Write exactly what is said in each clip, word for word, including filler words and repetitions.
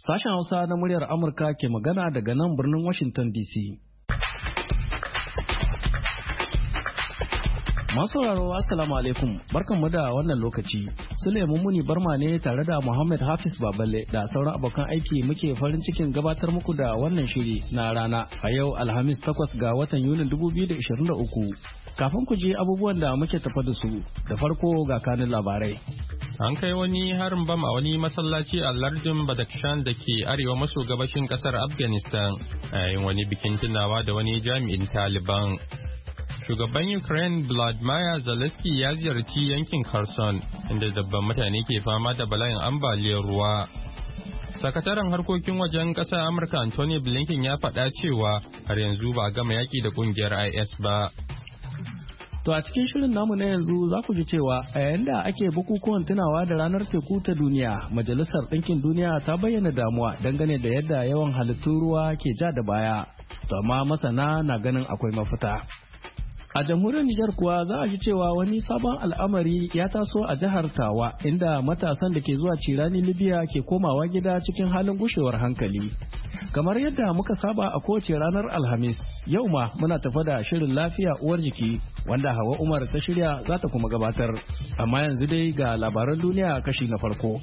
Sashen Hausa na muryar Amurka ke magana daga nan birnin Washington D C. Masu sauraro Assalamu alaikum, barkanmu da wannan lokaci. Suleiman Muni Barma ne tare da Muhammad Hafiz Baballe da sauran abokan aiki muke farin cikin gabatar muku da wannan shiri na rana a yau Alhamis takwas ga watan Yunin dubu biyu da ishirin da uku. Kafin ku je abubuwan da muke tafa da su, da farko ga kanin labarai. An kai wani harin bam a wani masallaci a lardin Badakhshan da ke arewa maso gabashin kasar Afghanistan a yayin wani bikin tunawa da wani jami'in Taliban. Shugaban Ukraine Vladimir Zelensky ya ziyarci yankin Kherson inda dabban mutane ke fama da bala'in ambaliyar ruwa. Sakataren harkokin wajen ƙasar Amurka Anthony Blinken ya faɗa cewa har yanzu ba a gama yaƙi da ƙungiyar I S ba. To a cikin shirin namu na yanzu za ku ji cewa a yayin da ake bukukuwan tunawa da ranar teku ta duniya, Majalisar Ɗinkin Duniya ta bayyana damuwa dangane da yadda yawan halittun ruwa ke ja da baya. To amma masana na ganin akwai mafita. A jamhuriyar Nijar kuwa za a ji cewa wani sabon al'amari ya taso a jihar Tawa inda matasan da ke zuwa cirani Libya ke komawa gida cikin halin gushewar hankali. Kamar yadda muka saba a kowace ranar Alhamis, yau ma muna tafa da shirin lafiya uwar jiki wanda Hawa Umar ta shirya za ta kuma gabatar. Amma yanzu dai ga labaran duniya kashi na farko.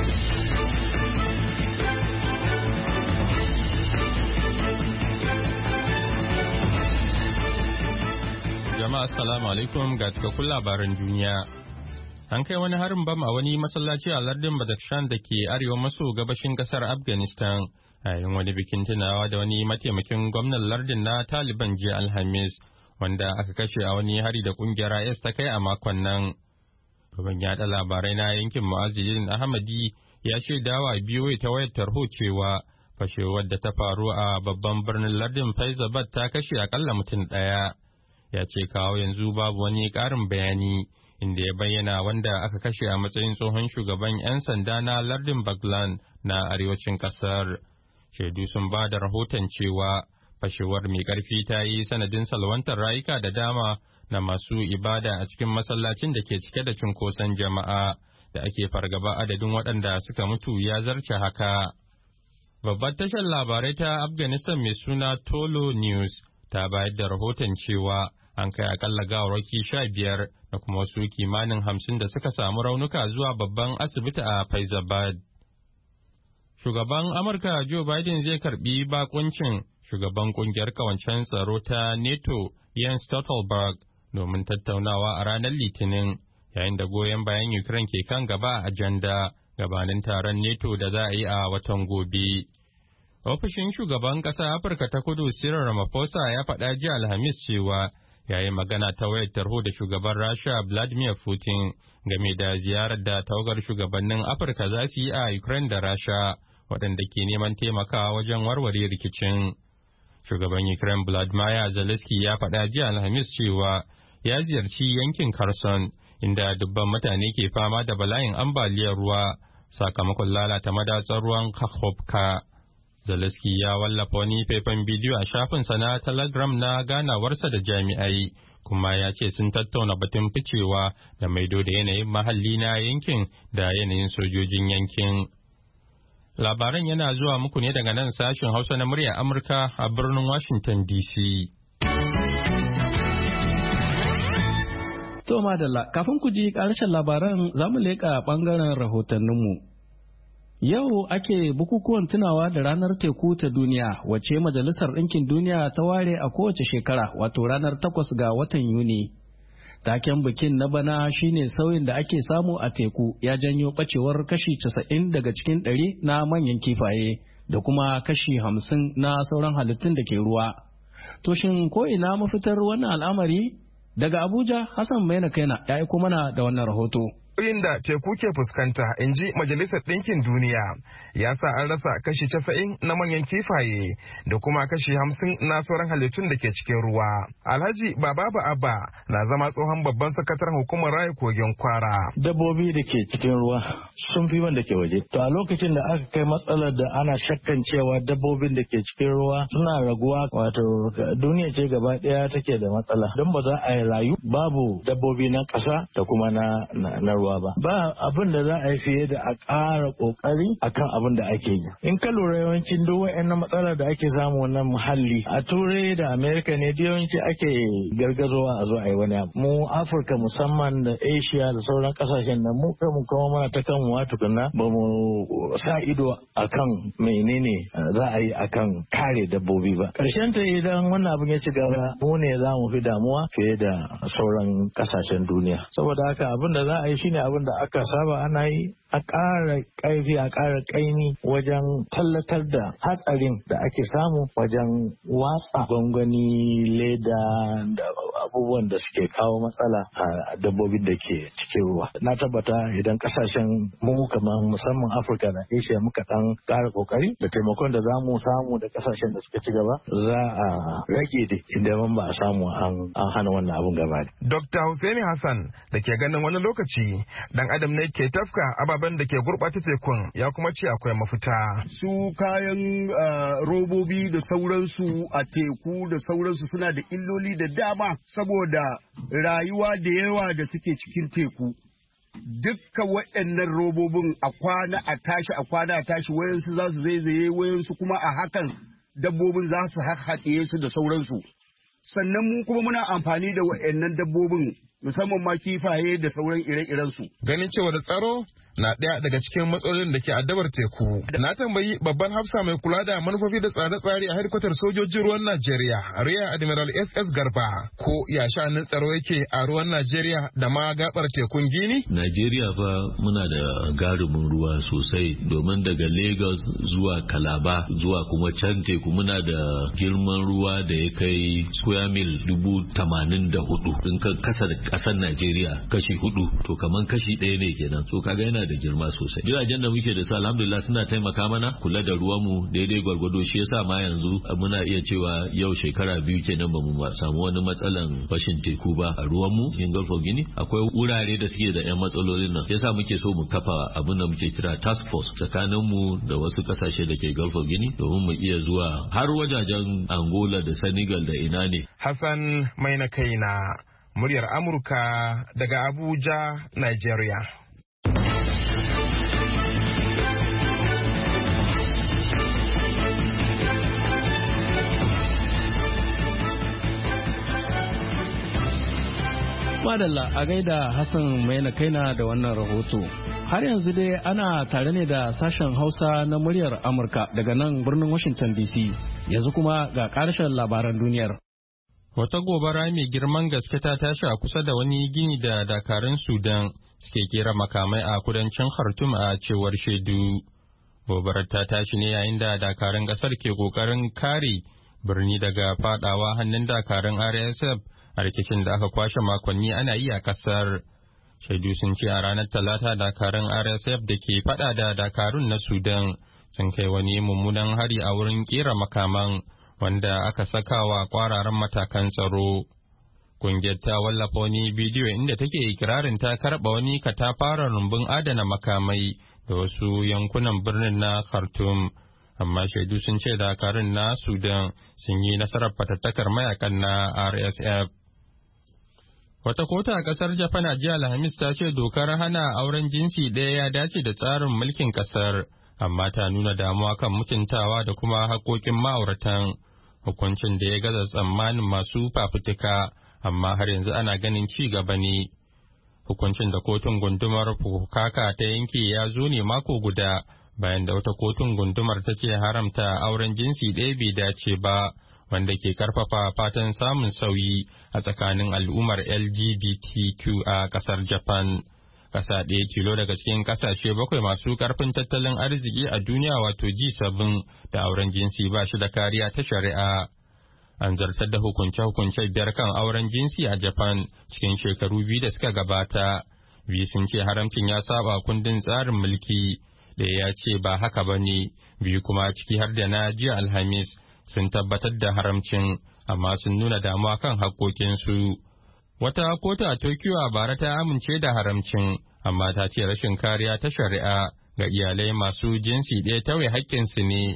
Jama'a assalamu alaikum ga cikakkun labaran duniya. An kai wani harin bam a wani masallaci a lardin Badakhshan da ke arewa maso gabashin kasar Afghanistan a yayin wani bikin tunawa da wani mataimakin gwamnan lardin na Taliban jiya Alhamis wanda aka kashe a wani hari da kungiyar I S ta kai a makon nan. Gaban yaɗa labarai na yankin Mu'azzidin Ahmadi ya shaidawa biyo ta wayar tarho cewa fashewar da ta faru a babban birnin lardin Faizabad ta kashe akalla mutum ɗaya. Ya ce kawo yanzu babu wani ƙarin bayani inda ya bayyana wanda aka kashe a matsayin tsohon shugaban 'yan sanda na lardin Baglan na arewacin ƙasar. Shaidu sun ba da rahoton cewa fashewar mai ƙarfi ta yi sanadin salwantar rayuka da dama na masu ibada a cikin masallacin da ke cike da cunkoson jama'a da ake fargaba adadin waɗanda suka mutu ya zarce haka. Babbar tashar labarai ta Afghanistan mai suna Tolo News ta bayar da rahoton cewa an kai akalla gawarwaki sha biyar da kuma wasu kimanin hamsin da suka samu raunuka zuwa babban asibiti a Faizabad. Shugaban Amurka Joe Biden zai karbi bakuncin shugaban kungiyar kawancen tsaro ta NATO Jens Stoltenberg domin tattaunawa a ranar Litinin yayin da goyon bayan Ukraine ke kan gaba a ajanda gabanin taron NATO da za a yi a watan gobe. Ofishin shugaban ƙasa Afirka ta Kudu Cyril Ramaphosa ya faɗa jiya Alhamis cewa ya yi magana ta wayar tarho da shugaban Rasha Vladimir Putin game da ziyarar da tawagar shugabannin Afirka za su yi a Ukraine da Rasha waɗanda ke neman taimakawa wajen warware rikicin. Shugaban Ukraine Vladimir Zelensky ya faɗa jiya Alhamis cewa ya ziyarci yankin Kherson inda dubban mutane ke fama da bala'in ambaliyar ruwa sakamakon lalata madatsar ruwan Kakhovka. Zelensky ya wallafa wani faifan bidiyo a shafinsa na Telegram na ganawarsa da jami'ai, kuma ya ce sun tattauna batun ficewa da maido da yanayin mahalli na yankin da yanayin sojojin yankin. Labaran yana zuwa muku ne daga nan sashen Hausa na murya Amurka a birnin Washington D C. To madalla, kafin ku ji ƙarshen labaran za mu leƙa ɓangaren rahotanninmu. Yau ake bukukuwan tunawa da ranar teku ta duniya wacce Majalisar Ɗinkin Duniya ta ware a kowace shekara wato ranar takwas ga watan Yuni. Taken bikin na bana shine sauyin da ake samu a teku ya janyo ɓacewar kashi casa'in daga cikin ɗari na manyan kifaye da kuma kashi hamsin na sauran halittun da ke ruwa. To shin ko ina mafitar wannan al'amari? Daga Abuja, Hassan Maina Kaina ya aiko mana da wannan rahoto. Sauyin da teku ke fuskanta, in ji Majalisar Ɗinkin Duniya, ya sa an rasa kashi casa'in na manyan kifaye da kuma kashi hamsin na sauran halittun da ke cikin ruwa. Alhaji Baba Abba na zama tsohon babban sakataren hukumar raya kogin Kwara. Dabbobi da ke cikin ruwa sun fi wanda ke waje. To a lokacin da aka kai matsalar da ana shakkan cewa dabbobin da ke cikin ruwa suna raguwa, wato duniya ce gaba ɗaya take da matsala. Don ba za a yi rayu babu dabbobi na ƙasa da kuma na ruwa ruwa ba. Ba abin da za a yi fiye da a ƙara ƙoƙari akan abin da ake yi. In ka lura yawancin duk wa'annan matsalar da ake samu na muhalli a Turai da Amerika ne da yawanci ake gargazowa a zo a yi wani abu. Mu Afirka musamman da Asia da sauran ƙasashen nan mu kanmu kuma muna ta kan wa tukunna ba mu sa ido akan menene za a yi akan kare dabbobi ba. Ƙarshen ta idan wannan abin ya ci gaba mu ne za mu fi damuwa fiye da sauran kasashen duniya. Saboda haka abin da za a yi shine abin da aka saba ana yi, a ƙara ƙarfi a ƙara ƙaimi wajen tallatar da hatsarin da ake samu wajen watsa gwangwani, leda da abubuwan da suke kawo matsala a dabbobin da ke cikin ruwa. Na tabbata idan kasashen mu kamar musamman Afirka da Asia muka dan ƙara kokari da taimakon da za mu samu da kasashen da suka ci gaba za a rage da idan ba a samu an hana wannan abun gaba. Dokta Hussaini Hassan da ke ganin wani lokaci dan adam ne ke tafka ababen da ke gurɓata tekun ya kuma ce akwai mafita. Su kayan robobi da sauransu a teku da sauransu suna da illoli da dama saboda rayuwa da yawa da suke cikin teku. Dukkan waɗannan robobin a kwana a tashi a kwana a tashi wayansu za su zaizaye wayansu kuma a hakan dabbobin za su haɗe su da sauransu. Sannan mu kuma muna amfani da waɗannan dabbobin musamman ma kifaye da sauran ire-irensu. Ganin cewa da tsaro na ɗaya daga cikin matsalolin da ke addabar teku. Na tambayi babban hafsa mai kula da manufofi da tsare-tsare a hedkwatar sojojin ruwan Najeriya, Rear Admiral S S Garba, ko ya sha'anin tsaro yake a ruwan Najeriya da ma gabar tekun Gini? Najeriya fa muna da garumin ruwa sosai domin daga Lagos zuwa Calabar zuwa kuma can teku muna da girman ruwa da ya kai square mil dubu tamanin da hudu. In ka kasa da ƙasar Najeriya kashi hudu to kaman kashi ɗaya ne kenan. So kaga yana da girma sosai. Jiragen da muke da su alhamdulillah suna taimaka mana kula da ruwanmu daidai gwargwado, shi yasa ma yanzu muna iya cewa yau shekara biyu kenan ba mu samu wani matsalan fashin teku ba a ruwanmu cikin Gulf of Guinea. Akwai wurare da suke da yan matsalolin nan, yasa muke so mu kafa abin da muke kira task force tsakanin mu da wasu kasashe da ke Gulf of Guinea domin mu iya zuwa har wajajen Angola da Senegal da ina ne. Hassan mai na kaina, muryar Amurka daga Abuja, Nigeria. Madalla a gaida Hassan Maina Kaina da wannan rahoto. Har yanzu dai ana tare ne da sashen Hausa na muryar Amurka daga nan birnin Washington D C. Yanzu kuma ga ƙarshen labaran duniyar. Wata gobara mai girman gaske ta tashi a kusa da wani gini da dakarun Sudan suke kera makamai a kudancin Khartoum a cewar shaidu. Gobarar ta tashi ne yayin da dakarun ƙasar ke ƙoƙarin kare birni daga fadawa hannun dakarun R S F a rikicin da aka kwashe makonni ana yi a kasar. Shaidu sun ce a ranar Talata dakarun R S F da ke fada da dakarun na Sudan sun kai wani mummunan hari a wurin kera makaman wanda aka saka wa kwararan matakan tsaro. Kungiyar ta wallafa wani bidiyo inda take ikirarin ta karɓa wani katafaren rumbun adana makamai da wasu yankunan birnin na Khartoum. Amma shaidu sun ce dakarun na Sudan sun yi nasarar fatattakar mayakan na R S F. Wata kota a kasar Japan a jiya Alhamis ta ce dokar hana auren jinsi ɗaya ya dace da tsarin mulkin kasar, amma ta nuna damuwa kan mutuntawa da kuma haƙoƙin ma'auratan, hukuncin da ya gaza tsammanin masu fafutuka, amma har yanzu ana ganin ci gaba ne. Hukuncin da kotun gundumar Fukuoka ta yanke ya zo ne mako guda bayan da wata kotun gundumar ta ce haramta auren jinsi ɗaya bai dace ba, wanda ke karfafa fatan samun sauyi a tsakanin al'ummar L G B T Q a kasar Japan. Kasa ɗaya kilo daga cikin kasashe bakwai masu karfin tattalin arziki a duniya wato G seven da auren jinsi ba shi da kariya ta shari'a. An zartar da hukunce-hukunce biyar kan auren jinsi a Japan cikin shekaru biyu da suka gabata. Biyu sun ce haramcin ya saba kundin tsarin mulki, ɗaya ya ce ba haka ba ne, biyu kuma ciki har da na jiya Alhamis sun tabbatar da haramcin, amma sun nuna damuwa kan haƙoƙinsu. Wata kotu a Tokyo a bara ta amince da haramcin, amma ta ce rashin kariya ta shari'a ga iyalai masu jinsi ɗaya tauye haƙƙinsu ne.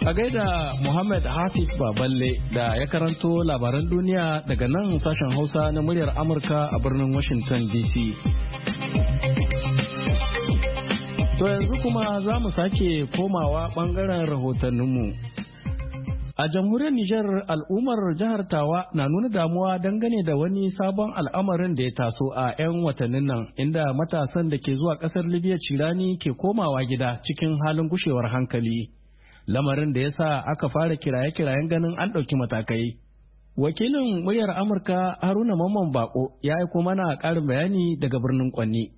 A gaida Muhammad Hafiz Baballe da ya karanto labaran duniya daga nan sashen Hausa na muryar Amurka a birnin Washington D C. To yanzu kuma za mu sake komawa bangaren rahotanninmu. A jamhuriyar Nijar al'ummar jihar Tawa na nuna damuwa dangane da wani sabon al'amarin da ya taso a 'yan watannin nan inda matasan da ke zuwa ƙasar Libya cirani ke komawa gida cikin halin gushewar hankali. Lamarin da ya sa aka fara kiraye-kirayen ganin an ɗauki matakai. Wakilin muryar Amurka Haruna Mamman Bako ya aiko mana ƙarin bayani daga birnin Kwanni.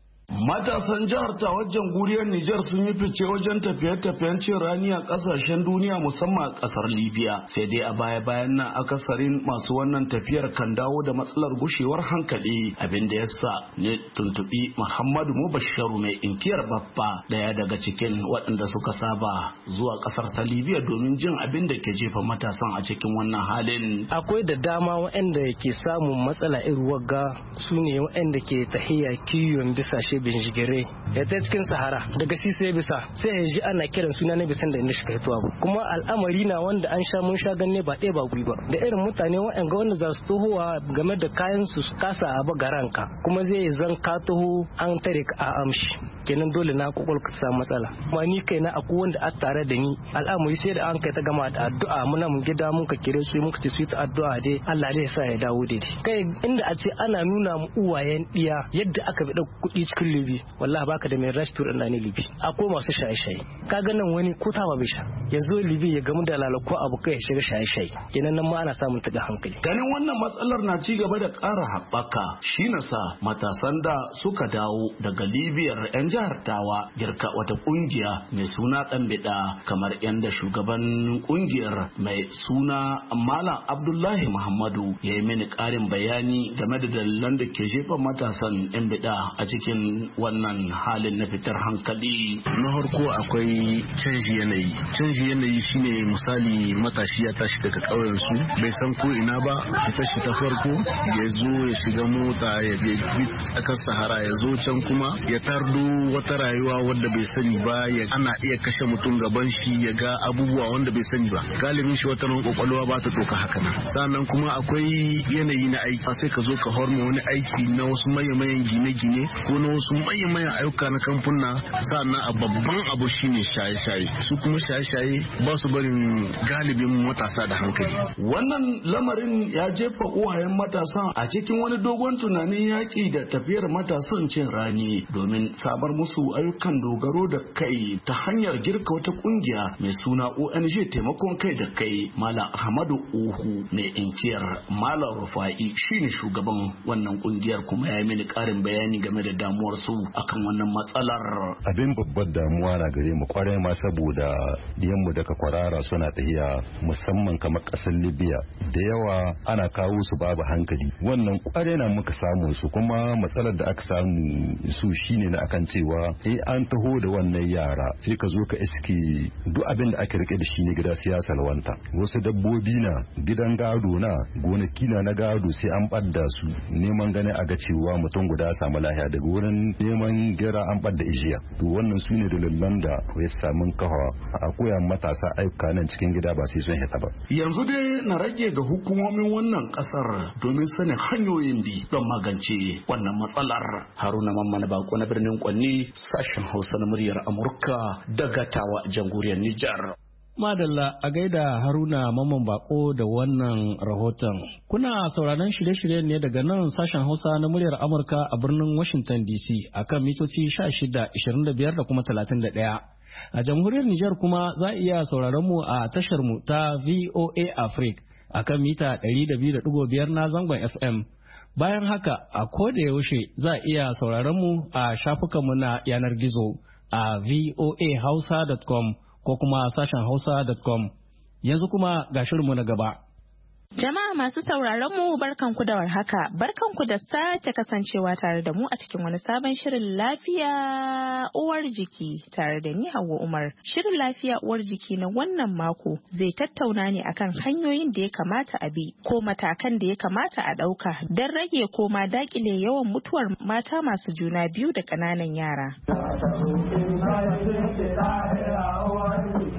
Matasan jihar ta wajen guriyar Nijar sun yi fice wajen tafiye-tafiyen cin rani a kasashen duniya musamman a kasar Libya. Sai dai a baya-bayan nan akasarin masu wannan tafiyar kan dawo da matsalar gushewar hankali, abin da yasa ne tuntubi Muhammadu Mubasharu mai inkiyar babba, daya daga cikin waɗanda suka saba zuwa kasar ta Libya domin jin abin da ke jefa matasan a cikin wannan halin. Akwai da dama waɗanda ke samun matsala irin wagga su ne waɗanda ke tahiya kiwon bisa binjigire ya ta cikin sahara daga shi sai bisa sai ya ji ana kiran suna na bisan da inda shi kai tuwa kuma al'amari na wanda an sha mun sha ganne ba ɗaya ba gui ba da irin mutane waɗanda wanda za su tohowa game da kayan su kasa a bagaranka kuma zai zan ka taho an tare ka a amshi kenan dole na kokol ka samu matsala kuma ni kai na akwai wanda a tare da ni al'amari sai da an kai ta gama da addu'a muna mun gida mun ka kire su mun ka ce su ta addu'a dai Allah zai sa ya dawo daidai kai inda a ce ana nuna mu uwayen diya yadda aka bi da kuɗi cikin Libi wallahi baka da mai rash tur ina ne Libi akwai masu shaye-shaye kaga nan wani ko ta ba bisha yanzu Libi ya gamu da lalako abu kai ya shiga shaye-shaye kenan nan ma ana samun tuga hankali ganin wannan matsalar na ci gaba da ƙara haɓaka shi na sa matasan da suka dawo daga Libiyar yan jihar Tawa girka wata kungiya mai suna dan bida kamar yanda shugaban kungiyar mai suna Malam Abdullahi Muhammadu ya yi mini ƙarin bayani game da dalilan da ke jefa matasan yan bida a cikin wannan halin na fitar hankali. Na harko akwai canji yanayi. Canji yanayi shine misali matashi ya tashi daga ƙauyen su bai san ko ina ba, ya tashi ta farko ya zo ya shiga mota ya je tsakar sahara ya zo can kuma ya tardo wata rayuwa wanda bai sani ba ya ana iya kashe mutum gaban shi ya ga abubuwa wanda bai sani ba. Galibin shi wata kwakwalwa ba ta doka haka nan. Sannan kuma akwai yanayi na aiki sai ka zo ka horma wani aiki na wasu mayan gine-gine ko na wasu mayan ayyuka na kamfuna sannan a babban abu shine shaye-shaye su kuma shaye-shaye ba su barin galibin matasa da hankali. Wannan lamarin ya jefa uwayen matasan a cikin wani dogon tunanin yaƙi da tafiyar matasan cin rani domin sabar musu ayyukan dogaro da kai ta hanyar girka wata kungiya mai suna O N G taimakon kai da kai. Malam Ahmadu Uhu mai inkiyar Malam Rufa'i shine shugaban wannan kungiyar kuma ya yi mini ƙarin bayani game da damuwar su akan wannan matsalar. Abin babbar damuwa na gare mu kwarai ma saboda diyanmu daga kwarara suna tahiya musamman kamar kasar Libya da yawa ana kawo su babu hankali wannan kwarai na muka samu su kuma matsalar da aka samu su shine na akan cewa eh an taho da wannan yara sai ka zo ka iske duk abin da aka rike da shi ne gida siyasa lawanta wasu dabbobi na gidan gado na gonaki na na gado sai an badda su neman gane a ga cewa mutum guda samu lahiya daga wurin neman gira an ɓadda ijiya to wannan su ne dalilan da ya samun kawa a koya matasa ayyuka nan cikin gida ba sai sun hita ba. Yanzu dai na rage ga hukumomin wannan kasar domin sanin hanyoyin bi don magance wannan matsalar. Haruna Mamman Bako na birnin Kwanni sashen Hausa na muryar Amurka daga Tawa jamhuriyar Nijar. Madalla a gaida Haruna Mamman Bako da wannan rahoton. Kuna sauraron shirye-shiryen ne daga nan sashen Hausa na muryar Amurka a birnin Washington D C akan mitoci sha shida, ishirin da biyar da kuma talatin da ɗaya. A jamhuriyar Nijar kuma za a iya sauraron mu a tashar mu ta V O A Africa akan mita ɗari da biyu da ɗigo biyar na zangon F M. Bayan haka a koda yaushe za a iya sauraron mu a shafukanmu na yanar gizo a v o a hausa dot com ko kuma sashen hausa dot com. Yanzu kuma ga shirinmu na gaba. Jama'a masu sauraron mu barkanku da warhaka, barkanku da sake kasancewa tare da mu a cikin wani sabon shirin lafiya uwar jiki tare da ni Hauwa Umar. Shirin lafiya uwar jiki na wannan mako zai tattauna ne akan hanyoyin da ya kamata a bi ko matakan da ya kamata a ɗauka don rage ko ma dakile yawan mutuwar mata masu juna biyu da ƙananan yara.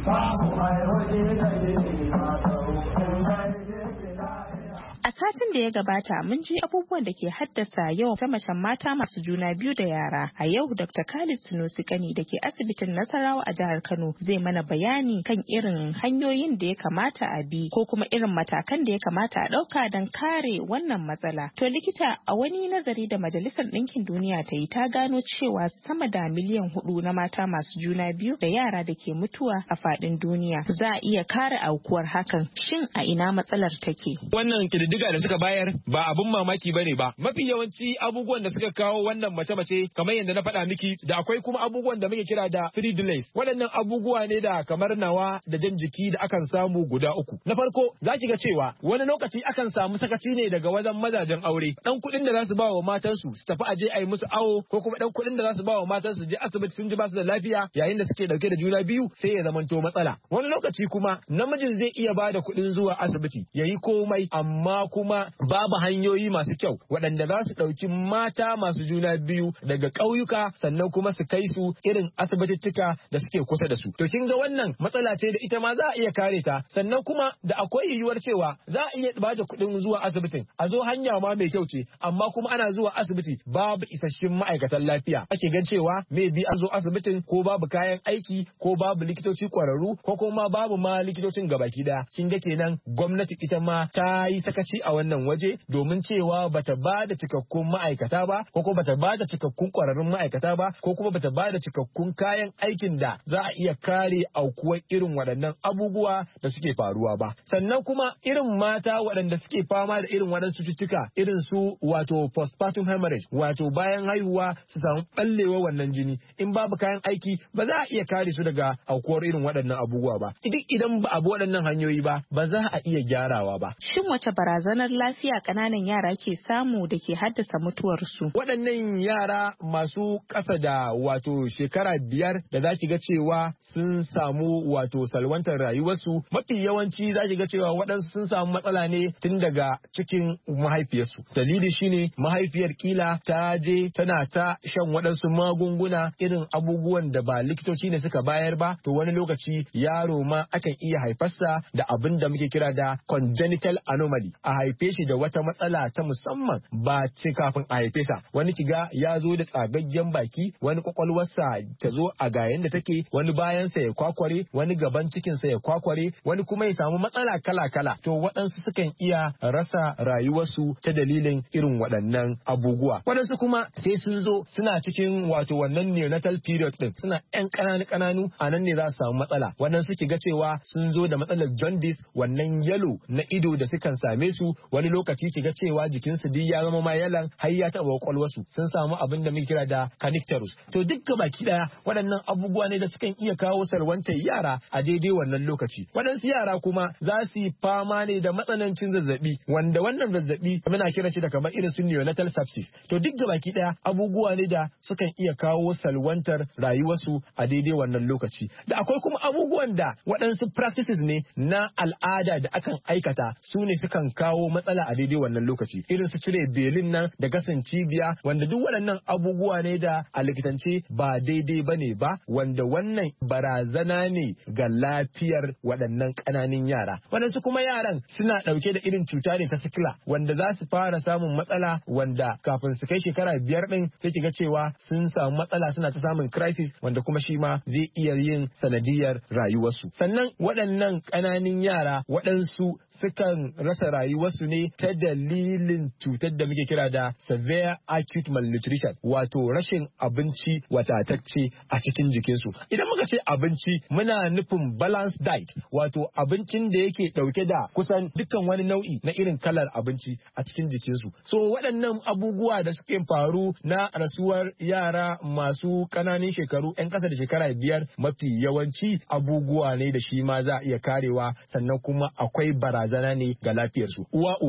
A satin da ya gabata mun ji abubuwan da ke haddasa yawan mace-macen mata masu juna biyu da yara. A yau Doctor Khalid Sunusi Kani da ke asibitin Nasarawa a jihar Kano zai mana bayani kan irin hanyoyin da ya kamata a bi ko kuma irin matakan da ya kamata a ɗauka don kare wannan matsala. To likita, a wani nazari da Majalisar Ɗinkin Duniya ta yi ta gano cewa sama da miliyan hudu na mata masu juna biyu da yara da ke mutuwa a faɗin duniya. Za a iya kare aukuwar hakan. Shin a ina matsalar take? Wannan kididdiga da suka bayar ba abun mamaki bane ba. Mafi yawanci abubuwan da suka kawo wannan mace-mace kamar yadda na faɗa miki, da akwai kuma abubuwan da muke kira da free delays. Waɗannan abubuwa ne da kamar nawa da jan jiki da akan samu guda uku. Na farko za ki ga cewa wani lokaci akan samu sakaci ne daga wajen mazajen aure. Dan kuɗin da za su ba wa matansu su tafi aje a yi musu awo, ko kuma dan kuɗin da za su ba wa matansu je asibiti sun ji ba su da lafiya yayin da suke dauke da juna biyu sai ya zamanto matsala. Wani lokaci kuma namijin zai iya ba da kuɗin zuwa asibiti yayi komai, amma kuma babu hanyoyi masu kyau waɗanda za su ɗauki mata masu juna biyu daga ƙauyuka sannan kuma su kai su irin asibitittuka da suke kusa da su. To kin ga wannan matsala ce da ita ma za a iya kare ta, sannan kuma da akwai yiwuwar cewa za a iya bada kuɗin zuwa asibitin, a zo hanya ma mai kyau ce, amma kuma ana zuwa asibiti babu isasshen ma'aikatan lafiya. Ake gan cewa me bi an zo asibitin ko babu kayan aiki ko babu likitoci ƙwararru ko kuma babu ma likitocin gabaki daya. Kin ga kenan gwamnati ita ma ta yi sakaci a wannan waje domin cewa bata ba da cikakkun ma'aikata ba, ko kuma bata ba da cikakkun ƙwararrun ma'aikata ba, ko kuma bata ba da cikakkun kayan aikin da za a iya kare aukuwar irin waɗannan abubuwa da suke faruwa ba. Sannan kuma irin mata waɗanda suke fama da irin waɗansu cututtuka irin su wato postpartum hemorrhage, wato bayan haihuwa su samu ɓallewa wannan jini, in babu kayan aiki ba za a iya kare su daga aukuwar irin waɗannan abubuwa ba. Duk idan ba a bi waɗannan hanyoyi ba ba za a iya gyarawa ba. Shin wace barazanar lafiya ƙananan yara ke samu da ke haddasa mutuwarsu? Waɗannan yara masu ƙasa da wato shekara biyar da za ki ga cewa sun samu wato salwantar rayuwarsu, mafi yawanci za ki ga cewa waɗansu sun samu matsala ne tun daga cikin mahaifiyarsu. Dalili shine mahaifiyar kila ta je tana ta shan waɗansu magunguna irin abubuwan da ba likitoci ne suka bayar ba, to wani lokaci yaro ma akan iya haifarsa da abin da muke kira da congenital anomaly, a haife shi da wata matsala ta musamman ba ce kafin a haife sa. Wani kiga ya zo da tsagaggen baki, wani kwakwalwarsa ta zo a ga yanda take, wani bayansa ya kwakware, wani gaban cikinsa ya kwakware, wani kuma ya samu matsala kala-kala. To waɗansu sukan iya rasa rayuwarsu ta dalilin irin waɗannan abubuwa. Waɗansu kuma sai sun zo suna cikin wato wannan neonatal period din, suna ƴan ƙananu ƙananu, a nan ne za su samu matsala. Waɗansu ki ga cewa sun zo da matsalar jaundice, wannan yalo na ido da sukan same su, wani lokaci ki ga cewa jikinsu duk ya zama ma yalan har ya taɓa kwakwalwarsu, sun samu abin da muke kira da canicterus. To duk baki ɗaya waɗannan abubuwa ne da sukan iya kawo salwantar yara a daidai wannan lokaci. Waɗansu yara kuma za su yi fama ne da matsanancin zazzabi, wanda wannan zazzabi muna kiran shi da kamar irin su neonatal sepsis. To duk baki ɗaya abubuwa ne da sukan iya kawo salwantar rayuwarsu a daidai wannan lokaci. Da akwai kuma abubuwan da waɗansu practices ne na al'ada da akan aikata, su ne sukan kawo matsala a daidai wannan lokaci, irin su cire belin nan da gasan cibiya, wanda duk waɗannan abubuwa ne da a likitance ba daidai ba ne ba, wanda wannan barazana ne ga lafiyar waɗannan ƙananan yara. Waɗansu kuma yaran suna ɗauke da irin cuta ne ta sikila, wanda za su fara samun matsala, wanda kafin su kai shekara biyar ɗin sai ki ga cewa sun samu matsala, suna ta samun crisis, wanda kuma shi ma zai iya yin sanadiyar rayuwarsu. Sannan waɗannan ƙananan yara waɗansu sukan rasa rayuwarsu ne ta dalilin cutar da muke kira da severe acute malnutrition, wato rashin abinci watatacce a cikin jikinsu. Idan muka ce abinci muna nufin balanced diet, wato abincin da yake ɗauke da kusan dukkan wani nau'i na irin kalar abinci a cikin jikinsu. So waɗannan abubuwa da suke faru na rasuwar yara masu ƙananan shekaru 'yan ƙasa da shekara biyar, mafi yawanci abubuwa ne da shi ma za a iya karewa, sannan kuma akwai barazana ne ga lafiyarsu. Uwa uba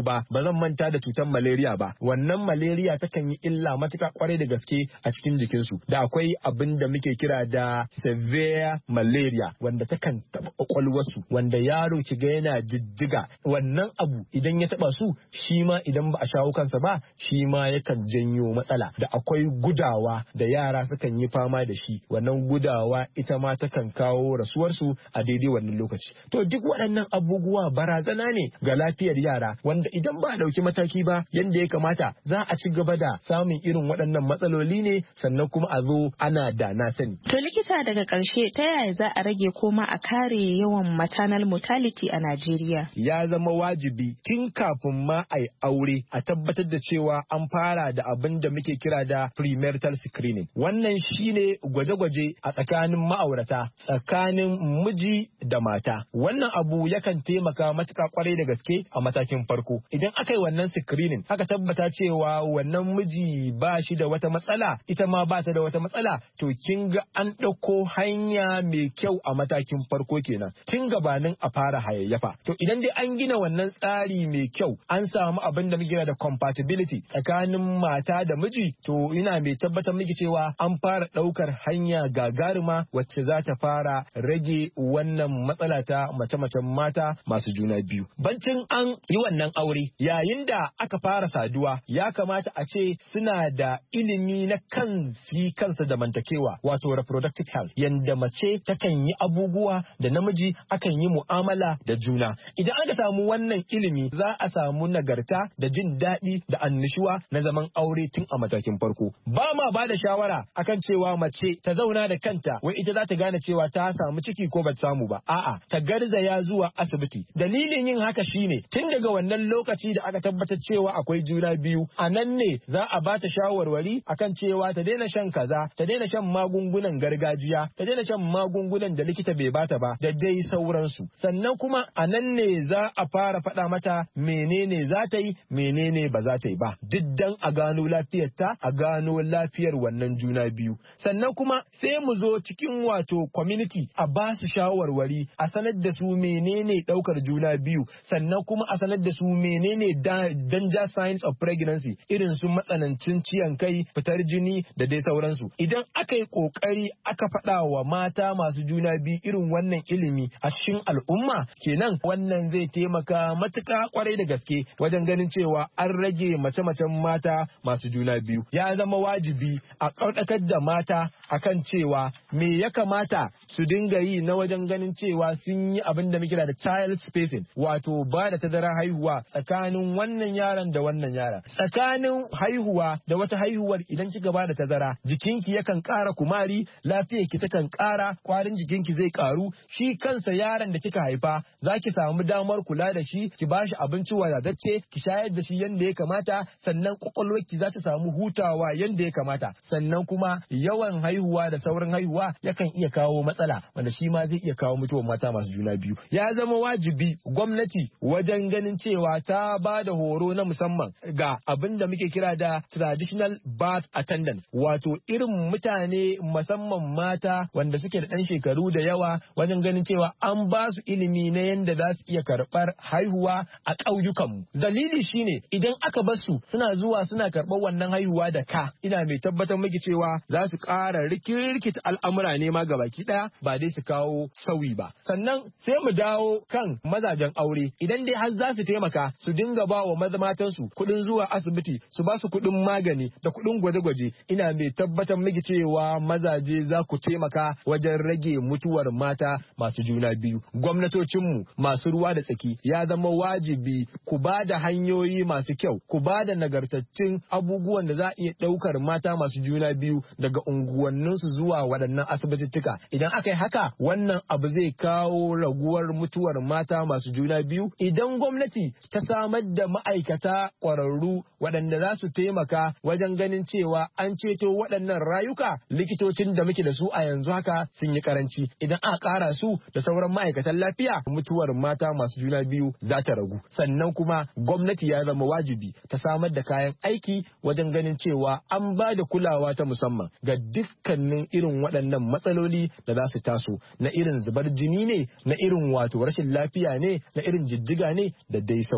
ba ba zan manta da cutar malaria ba. Wannan malaria takan yi illa matuƙa kwarai da gaske a cikin jikinsu. Da akwai abin da muke kira da severe malaria wanda takan taɓa ƙwaƙwalwarsu, wanda yaro kiga yana jijjiga. Wannan abu idan ya taɓa su shi ma idan ba a shawo kansa ba shi ma yakan janyo matsala. Da akwai gudawa da yara sukan yi fama da shi, wannan gudawa ita ma takan kawo rasuwarsu a daidai wannan lokaci. To duk waɗannan abubuwa barazana ne ga lafiyar yara, wanda idan ba a ɗauki mataki ba yadda ya kamata za a ci gaba da samun irin waɗannan matsaloli ne, sannan kuma a zo ana da na sani. To likita, daga ƙarshe ta yaya za a rage koma a kare yawan maternal mortality a Najeriya? Ya zama wajibi tun kafin ma a yi aure a tabbatar da cewa an fara da abin da muke kira da premarital screening. Wannan shine gwaje-gwaje a tsakanin ma'aurata, tsakanin miji da mata. Wannan abu yakan taimaka matuƙa kwarai da gaske a matakin farko. Idan aka yi wannan screening aka tabbata cewa wannan miji ba shi da wata matsala, ita ma ba ta da wata matsala, to kin ga an ɗauko hanya mai kyau a matakin farko kenan, tun gabanin a fara hayayyafa. To idan dai an gina wannan tsari mai kyau, an samu abin da muke da compatibility tsakanin mata da miji, to ina mai tabbatar miki cewa an fara ɗaukar hanya gagaruma wacce za ta fara rage wannan matsala ta mace-macen mata masu juna biyu. Bancin an yi wannan aure, yayin da aka fara saduwa, ya kamata a ce suna da ilimi na kan si kansa da mantakewa, wato reproductive health, yanda mace takan yi abubuwa da namiji akan yi mu'amala da juna. Idan aka samu wannan ilimi, za a samu nagarta da jin daɗi da annishuwa na zaman aure tun a matakin farko. Ba ma ba da shawara akan cewa mace ta zauna da kanta wai ita za ta gane cewa ta samu ciki ko ba ta samu ba. A'a, ta garzaya zuwa asibiti. Dalilin yin haka shine tun daga wannan lokaci da aka tabbatar cewa akwai juna biyu, a nan ne za a ba ta shawarwari akan cewa ta daina shan kaza, ta daina shan magungunan gargajiya, ta daina shan magungunan da likita bai bata ba, da dai sauransu. Sannan kuma a nan ne za a fara faɗa mata menene za ta yi, menene ba za ta yi ba, duk dan a gano lafiyarta, a gano lafiyar wannan juna biyu. Sannan kuma sai mu zo cikin wato community a ba su shawarwari, a sanar da su menene ɗaukar juna biyu, sannan kuma a sanar da su menene danger signs of pregnancy, irin su matsanancin ciyan kai, fitar jini da dai sauransu. Idan aka yi ƙoƙari aka faɗa wa mata masu juna biyu irin wannan ilimi a cikin al'umma, kenan wannan zai taimaka matuƙa kwarai da gaske wajen ganin cewa an rage mace-macen mata masu juna biyu. Ya zama wajibi a ƙaudakar da mata akan cewa me ya kamata su dinga yi na wajen ganin cewa sun yi abin da muke da child spacing, wato ba da tazara haihuwa tsakanin wannan yaron da wannan yaron. Tsakanin haihuwa da wata haihuwar idan kika ba da tazara, jikinki yakan ƙara kumari, lafiyarki takan ƙara, kwarin jikinki zai ƙaru, shi kansa yaron da kika haifa za ki samu damar kula da shi, ki ba shi abinci wadatacce, ki shayar da shi yadda ya kamata, sannan kwakwalwarki za ta samu hutawa yadda ya kamata. Sannan kuma yawan haihuwa da saurin haihuwa yakan iya kawo matsala, wanda shi ma zai iya kawo mutuwar mata masu juna biyu. Ya zama wajibi gwamnati wajen ganin cewa ta ba da horo na musamman ga abin da muke kira da traditional birth attendants, wato irin mutane musamman mata wanda suke da ɗan shekaru da yawa, wajen ganin cewa an ba su ilimi na yadda za su iya karɓar haihuwa a ƙauyukanmu. Dalili shine idan aka bar su suna zuwa suna karɓar wannan haihuwa da ka, ina mai tabbatar miki cewa za su ƙara rikirkita al'amura ne ma gabaki ɗaya, ba dai su kawo sauyi ba. Sannan sai mu dawo kan mazajen aure, idan dai har za su taimaka su dinga ba wa maza matansu kuɗin zuwa asibiti, su ba su kuɗin magani da kuɗin gwaje-gwaje, ina mai tabbatar miki cewa mazaje za ku taimaka wajen rage mutuwar mata masu juna biyu. Gwamnatocinmu masu ruwa da tsaki ya zama wajibi ku ba da hanyoyi masu kyau, ku ba da nagartattun abubuwan da za a iya ɗaukar mata masu juna biyu daga unguwanninsu zuwa waɗannan asibitittuka. Idan aka yi haka, wannan abu zai kawo raguwar mutuwar mata masu juna biyu. Idan gwamnati ta samar da ma'aikata ƙwararru waɗanda za su taimaka wajen ganin cewa an ceto waɗannan rayuka, likitocin da muke da su a yanzu haka sun yi karanci. Idan aka ƙara su da sauran ma'aikatan lafiya, mutuwar mata masu juna biyu za ta ragu. Sannan kuma gwamnati ya zama wajibi ta samar da kayan aiki wajen ganin cewa an ba da kulawa ta musamman ga dukkanin irin waɗannan matsaloli da za su taso, na irin zubar jini ne, na irin wato rashin lafiya ne, na irin jijjiga ne da dai sauran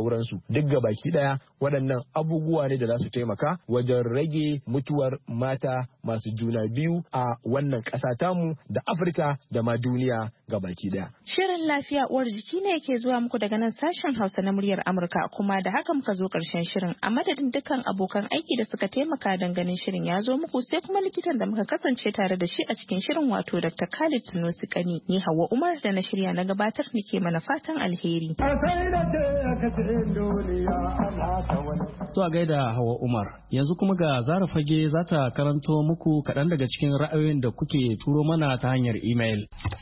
sauransu. Duk ga baki ɗaya waɗannan abubuwa ne da za su taimaka wajen rage mutuwar mata masu juna biyu a wannan ƙasa tamu da Afirka da ma duniya ga baki ɗaya. Shirin lafiya uwar jiki ne yake zuwa muku daga nan sashen Hausa na muryar Amurka, kuma da haka muka zo ƙarshen shirin. A madadin dukkan abokan aiki da suka taimaka don ganin shirin ya zo muku, sai kuma likitan da muka kasance tare da shi a cikin shirin, wato Doctor Khalid Sunusi Kani. Ni Hauwa Umar da na shirya na gabatar nake mana fatan alheri. To a gaida Hauwa Umar, yanzu kuma ga Zara Fage za ta karanto muku kaɗan daga cikin ra'ayoyin da kuke turo mana ta hanyar imel.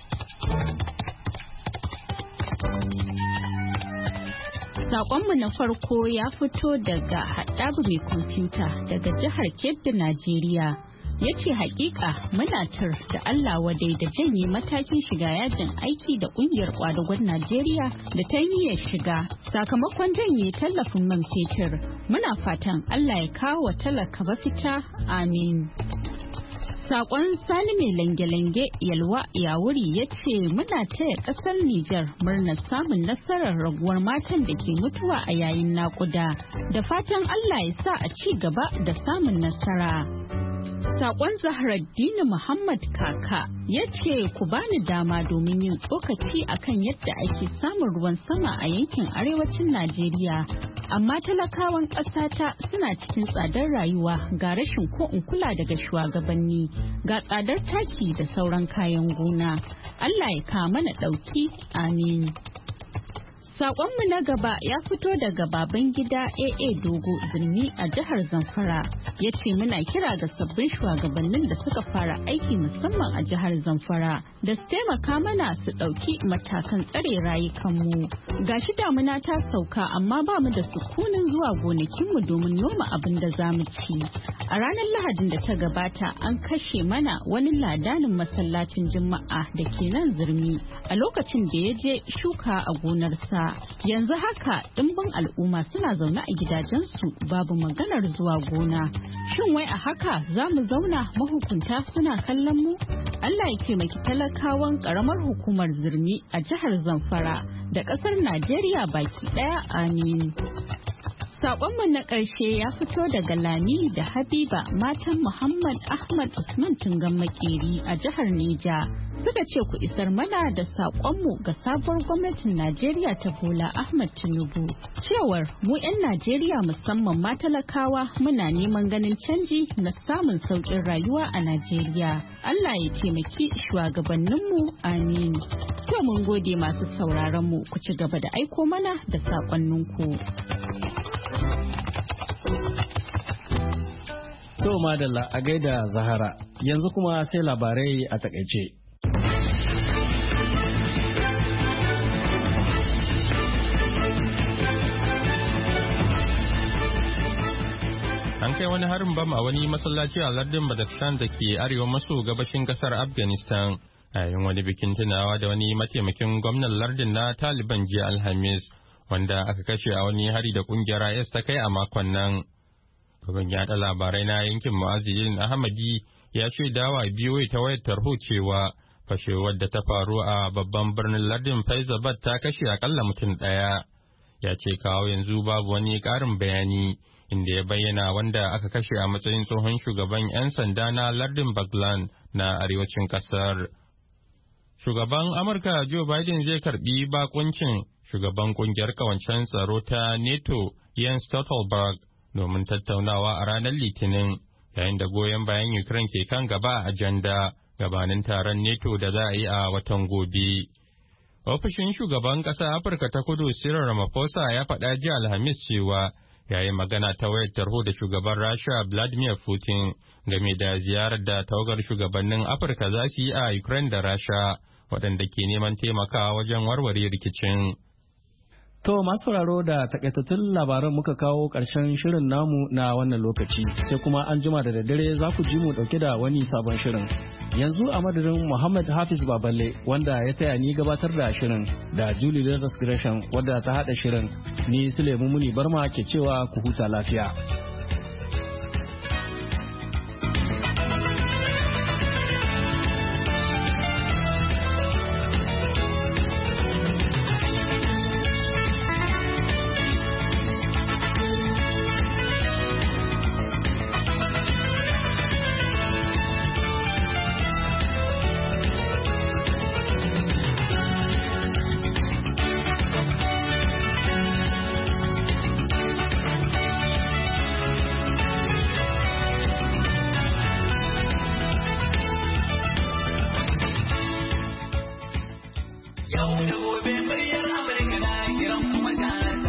Saƙonmu na farko ya fito daga Haɗabu mai kwamfuta daga jihar Kebbi, Najeriya. Ya ce hakika muna tar da Allah wadai da janye matakin shiga yajin aiki da ƙungiyar ƙwadagon Najeriya da ta niyyar shiga sakamakon janye tallafin man fetur. Muna fatan Allah ya kawo wa talaka mafita. Amin. Sakon Sani mai lange-lange Yalwa Yawuri ya ce muna taya kasar Nijar murnar samun nasarar raguwar matan da ke mutuwa a yayin naƙuda. Da fatan Allah ya sa a ci gaba da samun nasara. Sakon Zahraddini Muhammad Kaka ya ce ku bani dama domin yin tsokaci akan yadda ake samun ruwan sama a yankin arewacin Najeriya. Amma talakawan ƙasata suna cikin tsadar rayuwa ga rashin ko in kula daga shugabanni, ga tsadar taki da sauran kayan gona. Allah ya kawo mana ɗauki. Amin. Saƙonmu na gaba ya fito daga baban gida A A Dogo Zirmi a jihar Zamfara. Ya ce muna kira ga sabbin shugabannin da suka fara aiki musamman a jihar Zamfara da su taimaka mana su ɗauki matakan tsare rayukanmu. Gashi damuna ta sauka amma ba mu da sukunin zuwa gonakinmu domin noma abin da za mu ci. A ranar Lahadin da ta gabata an kashe mana wani ladanin masallacin Juma'a da ke nan Zirmi a lokacin da ya je shuka a gonarsa. Yanzu haka ɗimbin al'umma suna zaune a gidajensu babu maganar zuwa gona. Shin wai a haka za mu zauna mahukunta suna kallon mu? Allah ya taimaki talakawan ƙaramar hukumar Zirmi a jihar Zamfara da ƙasar Najeriya baki ɗaya. Amin. Saƙonmu na ƙarshe ya fito daga Lami da Habiba matan Muhammad Ahmad Usman Tungan Makeri a jihar Neja. Suka ce ku isar mana da saƙonmu ga sabuwar gwamnatin Najeriya ta Bola Ahmad Tinubu. Cewar mu 'yan Najeriya musamman ma talakawa muna neman ganin canji na samun sauƙin rayuwa a Najeriya. Allah ya taimaki shugabanninmu. Amin. To mun gode masu sauraronmu, ku ci gaba da aiko mana da saƙonninku. To madalla a gaida Zahara, yanzu kuma sai labarai a takaice. An kai wani harin bam a wani masallaci a lardin Badakhshan da ke arewa maso gabashin kasar Afghanistan a yayin wani bikin tunawa da wani mataimakin gwamnan lardin na Taliban jiya Alhamis, wanda aka kashe a wani hari da kungiyar I S ta kai a makon nan. Gaban yaɗa labarai na yankin Mu'azzin Ahmadi ya ce dawa biyo ta wayar tarho cewa fashewar da ta faru a babban birnin lardin Faizabad ta kashe akalla mutum ɗaya. Ya ce kawo yanzu babu wani ƙarin bayani, inda ya bayyana wanda aka kashe a matsayin tsohon shugaban 'yan sanda na lardin Baglan na arewacin ƙasar. Shugaban Amurka Joe Biden zai karbi bakuncin shugaban kungiyar kawancen tsaro ta NATO Jens Stoltenberg domin tattaunawa a ranar Litinin, yayin da goyon bayan Ukraine ke kan gaba a ajanda gabanin taron NATO da za a yi a watan gobe. Ofishin shugaban ƙasar Afirka ta Kudu Cyril Ramaphosa ya faɗa jiya Alhamis cewa yayin magana ta wayar tarho da shugaban Rasha Vladimir Putin game da ziyarar da tawagar shugabannin Afirka za su yi a Ukraine da Rasha, waɗanda ke neman taimakawa wajen warware rikicin. To masu sauraro da takaitattun labaran muka kawo ƙarshen shirin namu na wannan lokaci, sai kuma an jima da daddare za ku ji mu ɗauke da wani sabon shirin. Yanzu a madadin Muhammad Hafiz Baballe wanda ya taya ni gabatar da shirin, da Julie Lazarus Gresham wadda ta haɗa shirin, ni Suleiman Muni Barma ke cewa ku huta lafiya.